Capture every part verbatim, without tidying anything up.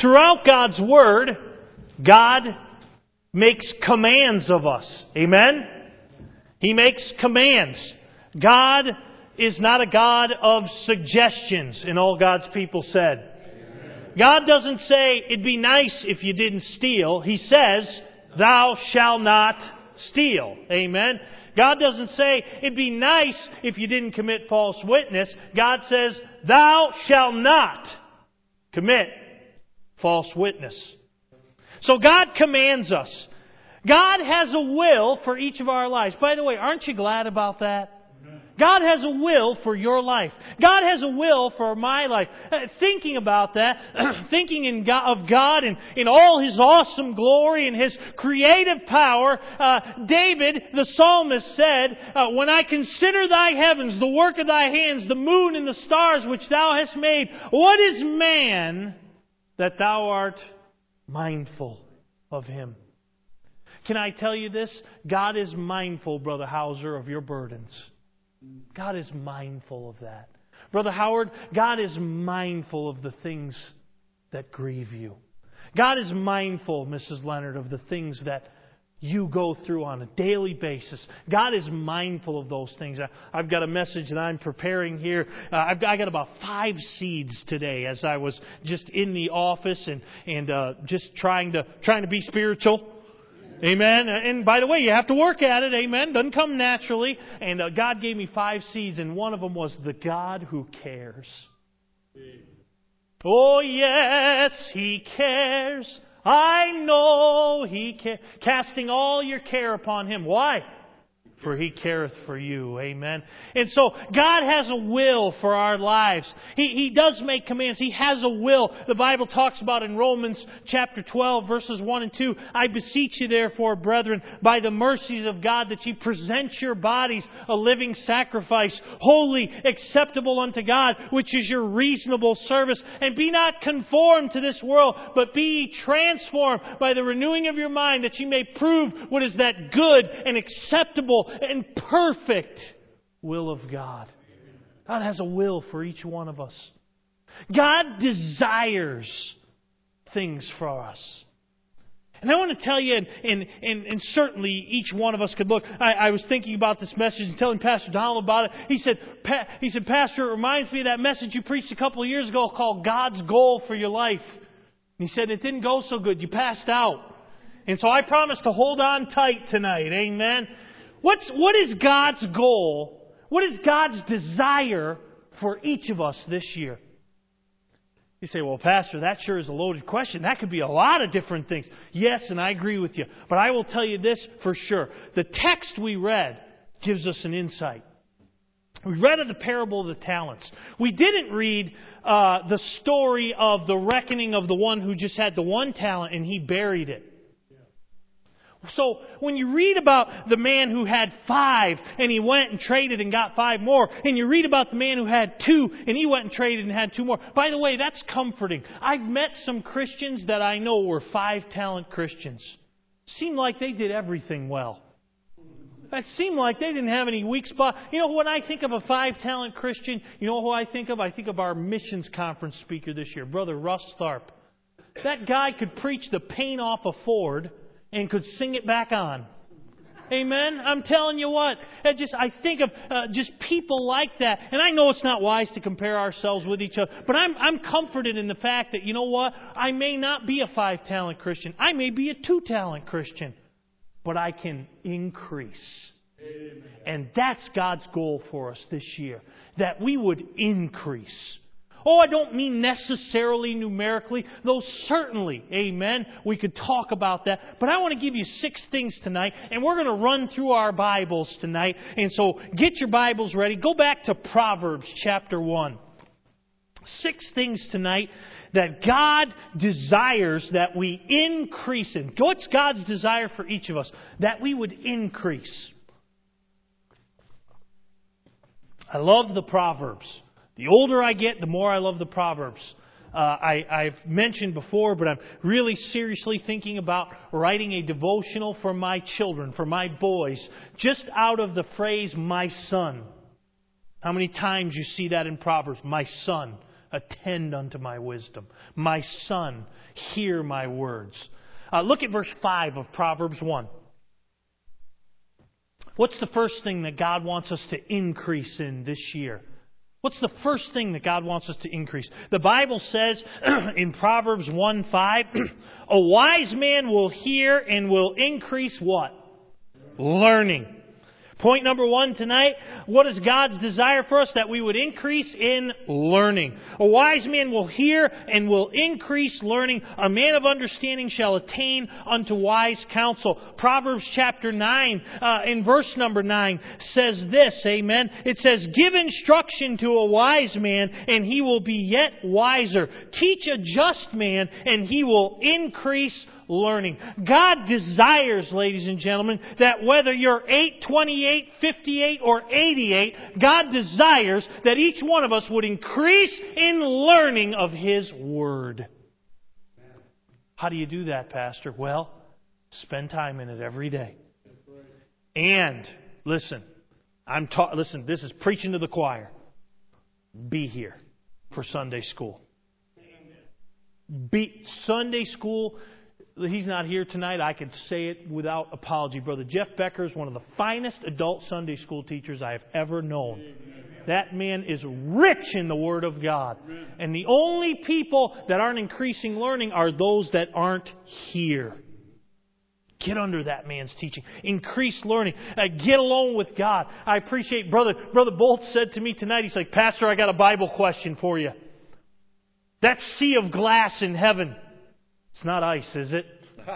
Throughout God's Word, God makes commands of us. Amen? He makes commands. God is not a God of suggestions, and all God's people said. God doesn't say, it'd be nice if you didn't steal. He says, thou shalt not steal. Amen? God doesn't say, it'd be nice if you didn't commit false witness. God says, thou shalt not commit false witness. So God commands us. God has a will for each of our lives. By the way, aren't you glad about that? God has a will for your life. God has a will for my life. Thinking about that, thinking in God, of God and in all His awesome glory and His creative power, uh, David, the psalmist, said, uh, when I consider Thy heavens, the work of Thy hands, the moon and the stars which Thou hast made, what is man that Thou art mindful of him? Can I tell you this? God is mindful, Brother Hauser, of your burdens. God is mindful of that. Brother Howard, God is mindful of the things that grieve you. God is mindful, Missus Leonard, of the things that you go through on a daily basis. God is mindful of those things. I've got a message that I'm preparing here. Uh, I've got, I got about five seeds today as I was just in the office and and uh, just trying to trying to be spiritual. Amen. And by the way, you have to work at it. Amen. Doesn't come naturally. And uh, God gave me five seeds, and one of them was the God who cares. Oh, yes, He cares. I know He cares. Casting all your care upon Him. Why? For He careth for you. Amen. And so God has a will for our lives. He, he does make commands. He has a will. The Bible talks about in Romans chapter twelve, verses one and two, I beseech you therefore, brethren, by the mercies of God, that ye present your bodies a living sacrifice, holy, acceptable unto God, which is your reasonable service. And be not conformed to this world, but be ye transformed by the renewing of your mind, that ye may prove what is that good and acceptable and perfect will of God. God has a will for each one of us. God desires things for us. And I want to tell you, and, and, and, and certainly each one of us could look. I, I was thinking about this message and telling Pastor Donald about it. He said, pa, he said, Pastor, it reminds me of that message you preached a couple of years ago called God's Goal for Your Life. And he said, it didn't go so good. You passed out. And so I promised to hold on tight tonight. Amen. What's, what is God's goal? What is God's desire for each of us this year? You say, well, Pastor, that sure is a loaded question. That could be a lot of different things. Yes, and I agree with you. But I will tell you this for sure. The text we read gives us an insight. We read of the parable of the talents. We didn't read uh, the story of the reckoning of the one who just had the one talent and he buried it. So when you read about the man who had five and he went and traded and got five more, and you read about the man who had two and he went and traded and had two more, by the way, that's comforting. I've met some Christians that I know were five-talent Christians. Seemed like they did everything well. It seemed like they didn't have any weak spot. You know, when I think of a five-talent Christian, you know who I think of? I think of our missions conference speaker this year, Brother Russ Tharp. That guy could preach the paint off a Ford and could sing it back on. Amen? I'm telling you what. I just I think of uh, just people like that. And I know it's not wise to compare ourselves with each other. But I'm I'm comforted in the fact that, you know what? I may not be a five-talent Christian. I may be a two-talent Christian. But I can increase. Amen. And that's God's goal for us this year. That we would increase. Oh, I don't mean necessarily numerically, though certainly, amen, we could talk about that. But I want to give you six things tonight, and we're going to run through our Bibles tonight. And so get your Bibles ready. Go back to Proverbs chapter one. Six things tonight that God desires that we increase in. What's God's desire for each of us? That we would increase. I love the Proverbs. The older I get, the more I love the Proverbs. Uh, I, I've mentioned before, but I'm really seriously thinking about writing a devotional for my children, for my boys, just out of the phrase, my son. How many times you see that in Proverbs? My son. attend unto my wisdom. My son, hear my words. Uh, look at verse five of Proverbs one. What's the first thing that God wants us to increase in this year? What's the first thing that God wants us to increase? The Bible says in Proverbs one five, a wise man will hear and will increase what? Learning. Point number one tonight, what is God's desire for us? That we would increase in learning. A wise man will hear and will increase learning. A man of understanding shall attain unto wise counsel. Proverbs chapter nine, uh, in verse number nine, says this, amen. It says, give instruction to a wise man, and he will be yet wiser. Teach a just man, and he will increase learning. God desires, ladies and gentlemen, that whether you're eight, twenty-eight, fifty-eight, or eighty-eight, God desires that each one of us would increase in learning of His Word. How do you do that, Pastor? Well, spend time in it every day. And, listen, I'm ta- listen, this is preaching to the choir. Be here for Sunday school. Be Sunday school. He's not here tonight. I can say it without apology. Brother Jeff Becker is one of the finest adult Sunday school teachers I have ever known. Amen. That man is rich in the Word of God. Amen. And the only people that aren't increasing learning are those that aren't here. Get under that man's teaching. Increase learning. Uh, get alone with God. I appreciate Brother Brother Bolt said to me tonight, he's like, Pastor, I got a Bible question for you. That sea of glass in heaven, it's not ice, is it?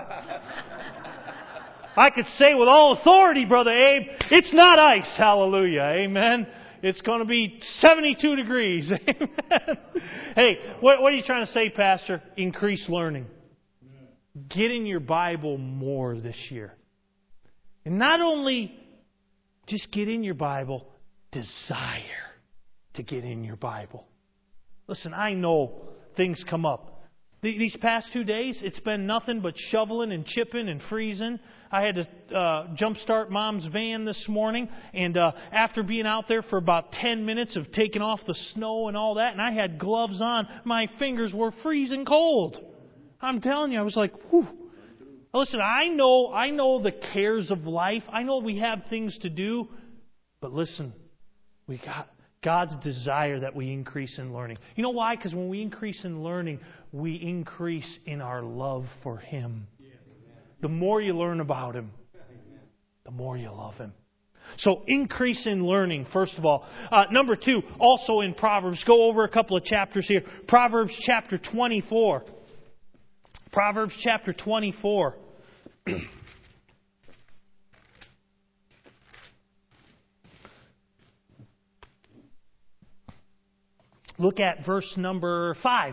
I could say with all authority, Brother Abe, it's not ice. Hallelujah. Amen. It's going to be seventy-two degrees. Amen. Hey, what, what are you trying to say, Pastor? Increase learning. Get in your Bible more this year. And not only just get in your Bible, desire to get in your Bible. Listen, I know things come up. These past two days, it's been nothing but shoveling and chipping and freezing. I had to uh, jumpstart Mom's van this morning, and uh, after being out there for about ten minutes of taking off the snow and all that, and I had gloves on, my fingers were freezing cold. I'm telling you, I was like, whew. Listen, I know, I know the cares of life. I know we have things to do, but listen, we got God's desire that we increase in learning. You know why? Because when we increase in learning, we increase in our love for Him. The more you learn about Him, the more you love Him. So increase in learning, first of all. Uh, number two, also in Proverbs, go over a couple of chapters here. Proverbs chapter twenty-four. Proverbs chapter twenty-four. Look at verse number five.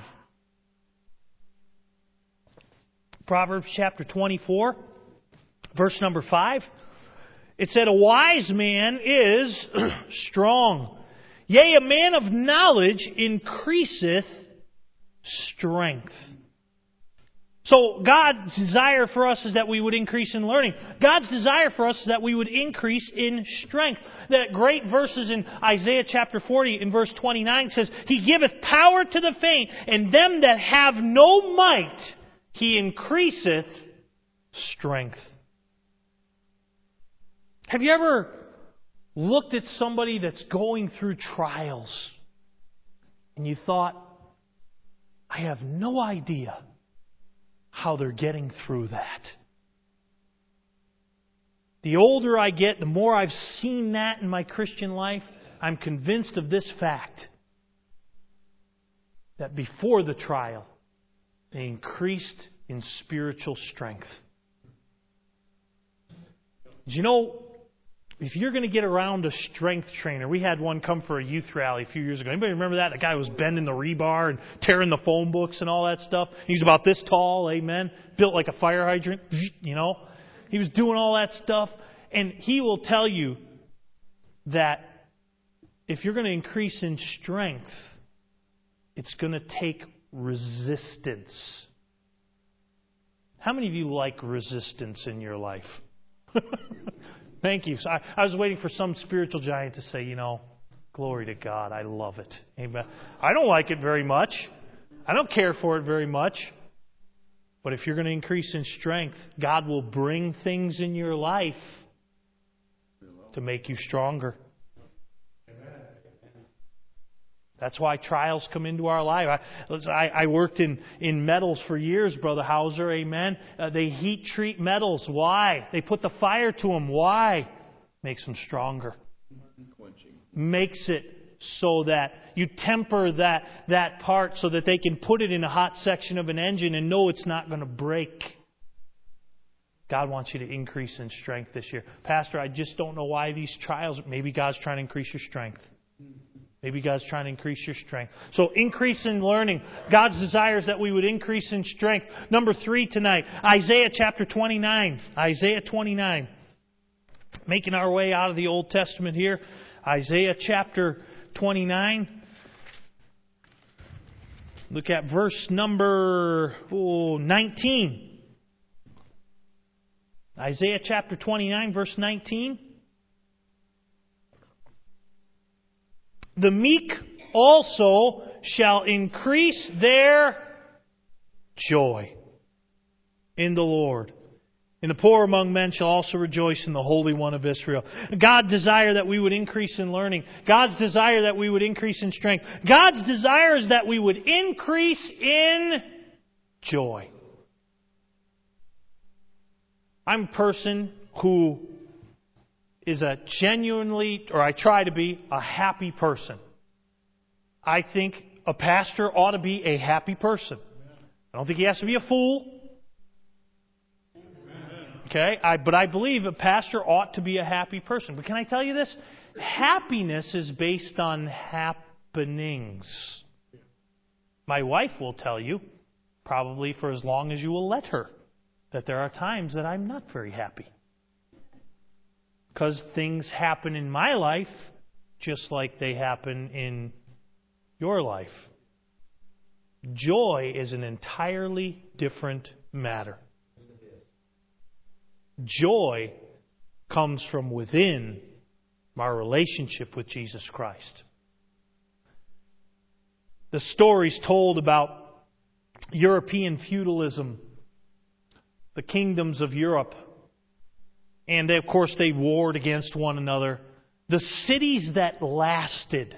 Proverbs chapter twenty-four, verse number five. It said, a wise man is strong. Yea, a man of knowledge increaseth strength. So God's desire for us is that we would increase in learning. God's desire for us is that we would increase in strength. That great verses in Isaiah chapter forty in verse twenty-nine says, He giveth power to the faint, and them that have no might He increaseth strength. Have you ever looked at somebody that's going through trials and you thought, I have no idea how they're getting through that? The older I get, the more I've seen that in my Christian life, I'm convinced of this fact, that before the trial, they increased in spiritual strength. Do you know, if you're going to get around a strength trainer, we had one come for a youth rally a few years ago. Anybody remember that? The guy was bending the rebar and tearing the phone books and all that stuff. He was about this tall, amen, built like a fire hydrant, you know. He was doing all that stuff. And he will tell you that if you're going to increase in strength, it's going to take resistance. How many of you like resistance in your life? Thank you. So I, I was waiting for some spiritual giant to say, you know, Glory to God. I love it. Amen. I don't like it very much. I don't care for it very much. But if you're going to increase in strength, God will bring things in your life to make you stronger. That's why trials come into our life. I, I, I worked in, in metals for years, Brother Hauser. Amen. Uh, they heat treat metals. Why? They put the fire to them. Why? Makes them stronger. Makes it so that you temper that, that part so that they can put it in a hot section of an engine and know it's not going to break. God wants you to increase in strength this year. Pastor, I just don't know why these trials. Maybe God's trying to increase your strength. Maybe God's trying to increase your strength. So increase in learning. God's desire is that we would increase in strength. Number three tonight, Isaiah chapter twenty-nine. Isaiah twenty-nine. Making our way out of the Old Testament here. Isaiah chapter twenty-nine. Look at verse number oh, nineteen. Isaiah chapter twenty-nine, verse nineteen. The meek also shall increase their joy in the Lord. And the poor among men shall also rejoice in the Holy One of Israel. God's desire that we would increase in learning. God's desire that we would increase in strength. God's desire is that we would increase in joy. I'm a person who is a genuinely, or I try to be, a happy person. I think a pastor ought to be a happy person. I don't think he has to be a fool. Okay, I, but I believe a pastor ought to be a happy person. But can I tell you this? Happiness is based on happenings. My wife will tell you, probably for as long as you will let her, that there are times that I'm not very happy. Because things happen in my life just like they happen in your life. Joy is an entirely different matter. Joy comes from within our relationship with Jesus Christ. The stories told about European feudalism, the kingdoms of Europe, and they, of course they warred against one another. The cities that lasted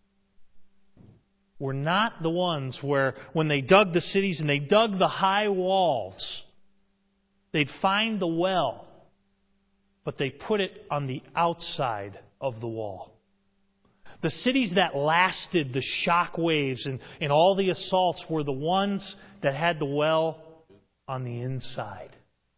were not the ones where when they dug the cities and they dug the high walls, they'd find the well, but they put it on the outside of the wall. The cities that lasted the shock waves and, and all the assaults were the ones that had the well on the inside.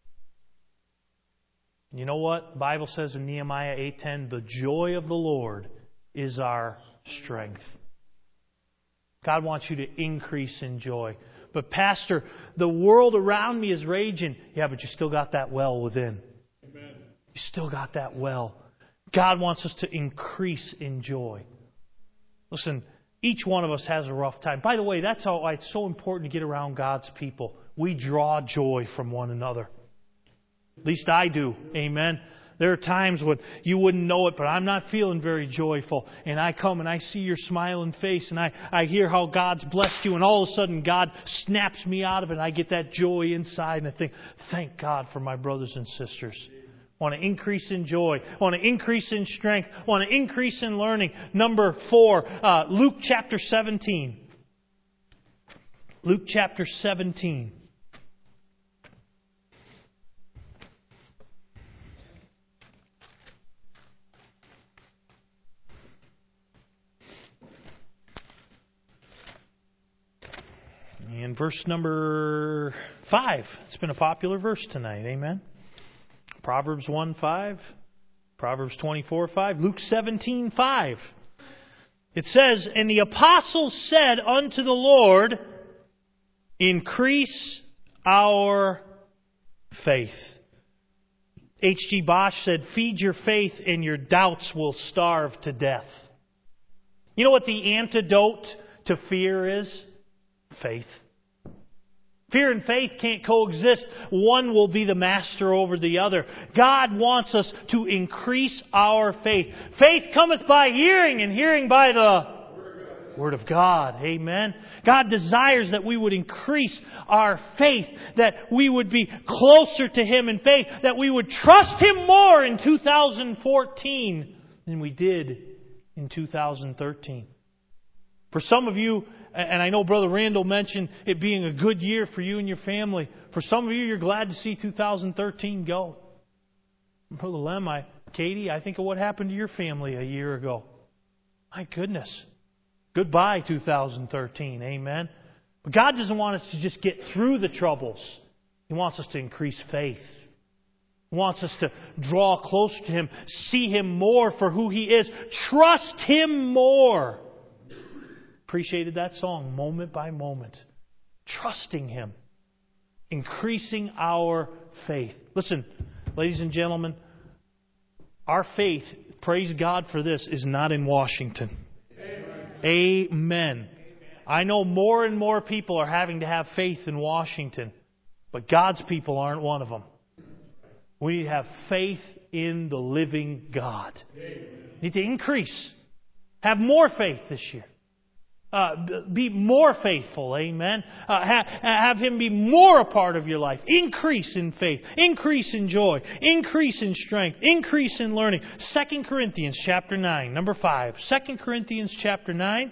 You know what? The Bible says in Nehemiah eight ten, the joy of the Lord is our strength. God wants you to increase in joy. But Pastor, the world around me is raging. Yeah, but you still got that well within. Amen. You still got that well. God wants us to increase in joy. Listen, each one of us has a rough time. By the way, that's why it's so important to get around God's people. We draw joy from one another. At least I do. Amen. There are times when you wouldn't know it, but I'm not feeling very joyful. And I come and I see your smiling face and I, I hear how God's blessed you. And all of a sudden God snaps me out of it. And I get that joy inside. And I think, thank God for my brothers and sisters. I want to increase in joy. I want to increase in strength. I want to increase in learning. Number four, uh, Luke chapter seventeen. Luke chapter seventeen. And verse number five. It's been a popular verse tonight. Amen. Proverbs one five. Proverbs twenty-four five. Luke seventeen five. It says, and the apostles said unto the Lord, increase our faith. H G Bosch said, feed your faith and your doubts will starve to death. You know what the antidote to fear is? Faith. Fear and faith can't coexist. One will be the master over the other. God wants us to increase our faith. Faith cometh by hearing, and hearing by the Word of God. Amen. God desires that we would increase our faith, that we would be closer to Him in faith, that we would trust Him more in two thousand fourteen than we did in two thousand thirteen. For some of you, and I know Brother Randall mentioned it being a good year for you and your family. For some of you, you're glad to see two thousand thirteen go. Brother Lem, I, Katie, I think of what happened to your family a year ago. My goodness. Goodbye, two thousand thirteen. Amen. But God doesn't want us to just get through the troubles. He wants us to increase faith. He wants us to draw closer to Him, see Him more for who He is, trust Him more. Appreciated that song, moment by moment. Trusting Him. Increasing our faith. Listen, ladies and gentlemen, our faith, praise God for this, is not in Washington. Amen. Amen. I know more and more people are having to have faith in Washington, but God's people aren't one of them. We need to have faith in the living God. Amen. We need to increase. Have more faith this year. Uh, be more faithful, amen. Uh, ha- have Him be more a part of your life. Increase in faith, increase in joy, increase in strength, increase in learning. Second Corinthians chapter nine, number five. Second Corinthians chapter nine.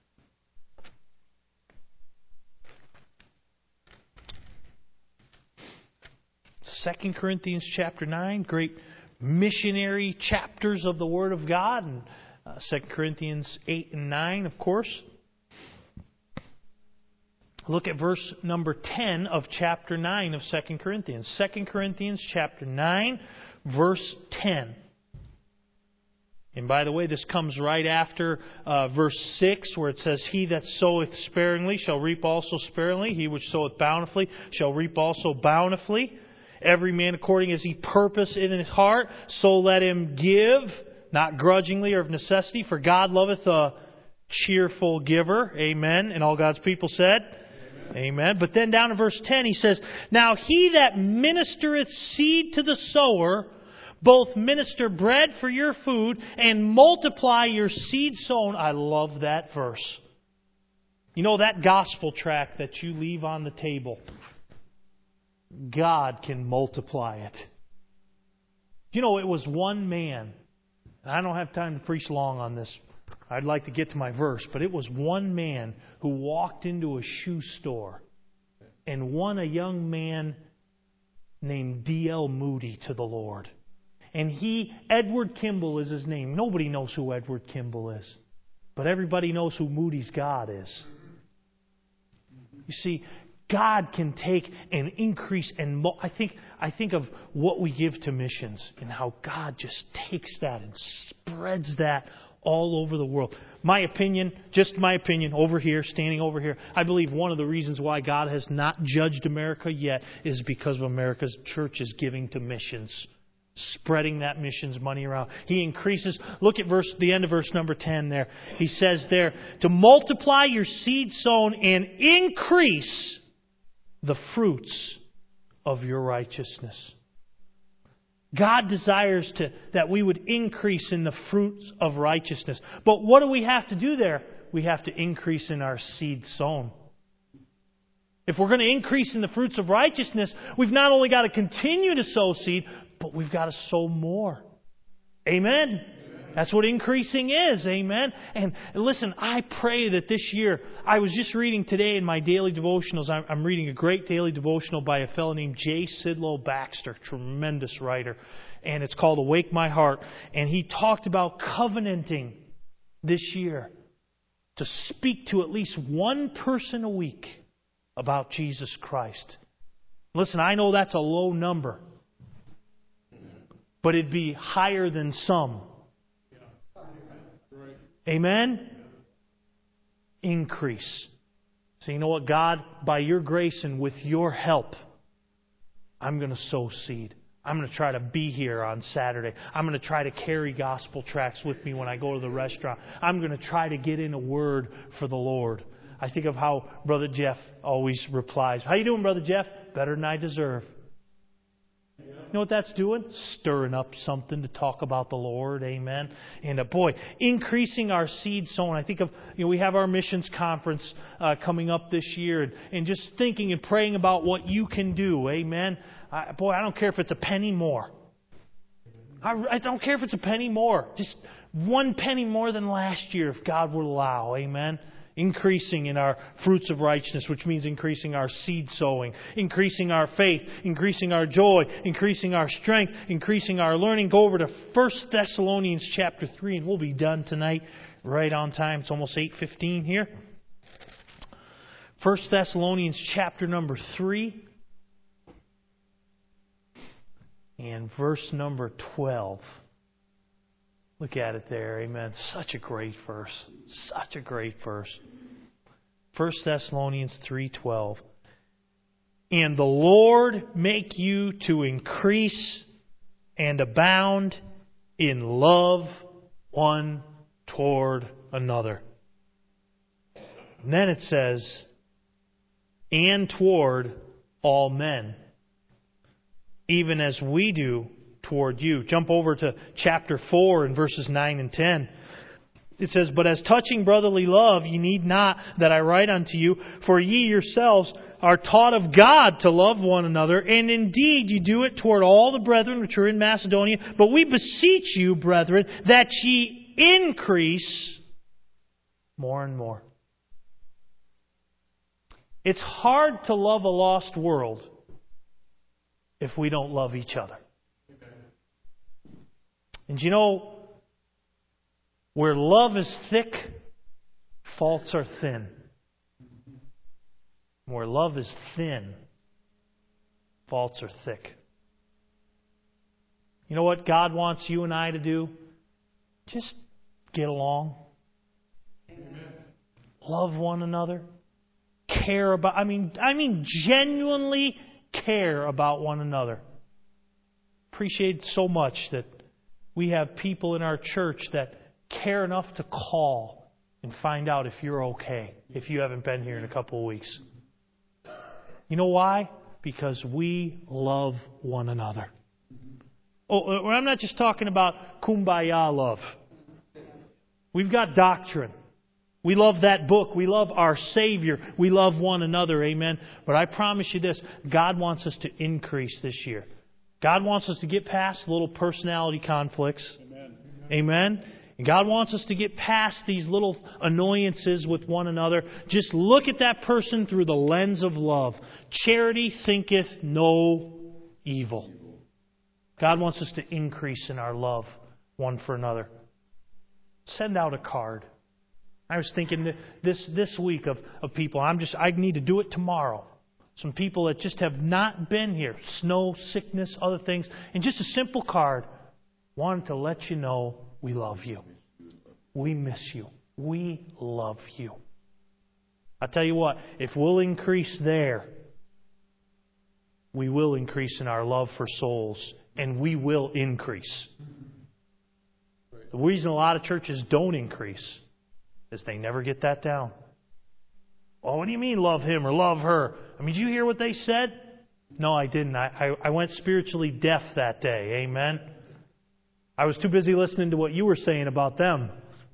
Second Corinthians chapter nine, great missionary chapters of the Word of God, and uh, Second Corinthians eight and nine, of course. Look at verse number ten of chapter nine of Second Corinthians. Second Corinthians chapter nine, verse ten. And by the way, this comes right after uh, verse six, where it says, He that soweth sparingly shall reap also sparingly. He which soweth bountifully shall reap also bountifully. Every man according as he purpose in his heart, so let him give, not grudgingly or of necessity, for God loveth a cheerful giver. Amen. And all God's people said, Amen. Amen. But then down in verse ten he says, Now he that ministereth seed to the sower, both minister bread for your food, and multiply your seed sown. I love that verse. You know, that gospel tract that you leave on the table, God can multiply it. You know, it was one man. I don't have time to preach long on this. I'd like to get to my verse, but it was one man who walked into a shoe store and won a young man named D L Moody to the Lord. And he, Edward Kimball is his name. Nobody knows who Edward Kimball is, but everybody knows who Moody's God is. You see, God can take and increase, and mo- I think I think of what we give to missions and how God just takes that and spreads that all over the world. My opinion, just my opinion, over here, standing over here, I believe one of the reasons why God has not judged America yet is because of America's churches giving to missions, spreading that missions money around. He increases. Look at verse, the end of verse number ten there. He says there, to multiply your seed sown and increase the fruits of your righteousness. God desires to that we would increase in the fruits of righteousness. But what do we have to do there? We have to increase in our seed sown. If we're going to increase in the fruits of righteousness, we've not only got to continue to sow seed, but we've got to sow more. Amen? That's what increasing is. Amen? And listen, I pray that this year, I was just reading today in my daily devotionals, I'm reading a great daily devotional by a fellow named J. Sidlow Baxter, tremendous writer. And it's called Awake My Heart. And he talked about covenanting this year to speak to at least one person a week about Jesus Christ. Listen, I know that's a low number, but it'd be higher than some. Amen? Increase. So you know what, God, by your grace and with your help, I'm going to sow seed. I'm going to try to be here on Saturday. I'm going to try to carry gospel tracts with me when I go to the restaurant. I'm going to try to get in a word for the Lord. I think of how Brother Jeff always replies. How you doing, Brother Jeff? Better than I deserve. You know what that's doing? Stirring up something to talk about the Lord. Amen. And uh, boy, increasing our seed sown. I think of, you know, we have our missions conference uh, coming up this year. And, and just thinking and praying about what you can do. Amen. I, boy, I don't care if it's a penny more. I, I don't care if it's a penny more. Just one penny more than last year, if God would allow. Amen. Increasing in our fruits of righteousness, which means increasing our seed sowing, increasing our faith, increasing our joy, increasing our strength, increasing our learning. Go over to First Thessalonians chapter three, and we'll be done tonight right on time. It's almost eight fifteen here. First Thessalonians chapter number three and verse number twelve. Look at it there, amen. Such a great verse. Such a great verse. First Thessalonians three twelve. And the Lord make you to increase and abound in love one toward another. And then it says, and toward all men, even as we do toward you. Jump over to chapter four and verses nine and ten. It says, but as touching brotherly love, ye need not that I write unto you, for ye yourselves are taught of God to love one another, and indeed you do it toward all the brethren which are in Macedonia. But we beseech you, brethren, that ye increase more and more. It's hard to love a lost world if we don't love each other. And you know, where love is thick, faults are thin. Where love is thin, faults are thick. You know what God wants you and I to do? Just get along. Amen. Love one another. Care about, I mean, I mean genuinely care about one another. Appreciate so much that we have people in our church that care enough to call and find out if you're okay, if you haven't been here in a couple of weeks. You know why? Because we love one another. Oh, I'm not just talking about kumbaya love. We've got doctrine. We love that book. We love our Savior. We love one another. Amen. But I promise you this, God wants us to increase this year. God wants us to get past little personality conflicts. Amen. Amen. And God wants us to get past these little annoyances with one another. Just look at that person through the lens of love. Charity thinketh no evil. God wants us to increase in our love one for another. Send out a card. I was thinking this this week of, of people. I'm just I need to do it tomorrow. Some people that just have not been here. Snow, sickness, other things. And just a simple card. Wanted to let you know we love you. We miss you. We love you. I'll tell you what, if we'll increase there, we will increase in our love for souls. And we will increase. The reason a lot of churches don't increase is they never get that down. Well, what do you mean love him or love her? I mean, did you hear what they said? No, I didn't. I, I, I went spiritually deaf that day. Amen. I was too busy listening to what you were saying about them.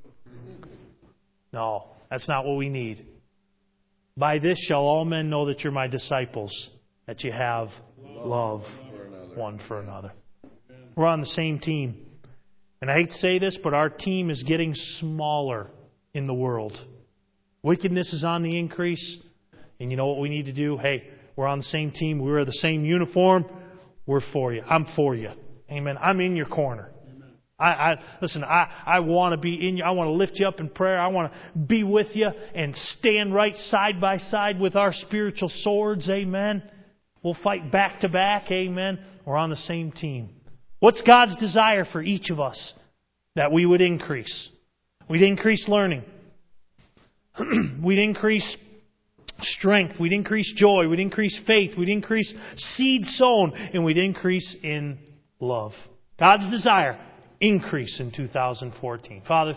No, that's not what we need. By this shall all men know that you're my disciples, that you have love one for another. We're on the same team. And I hate to say this, but our team is getting smaller in the world. Wickedness is on the increase. And you know what we need to do? Hey, we're on the same team. We wear the same uniform. We're for you. I'm for you. Amen. I'm in your corner. I, I listen, I, I want to be in you. I want to lift you up in prayer. I want to be with you and stand right side by side with our spiritual swords. Amen. We'll fight back to back. Amen. We're on the same team. What's God's desire for each of us? That we would increase. We'd increase learning. We'd increase strength. We'd increase joy. We'd increase faith. We'd increase seed sown. And we'd increase in love. God's desire, increase in two thousand fourteen. Father,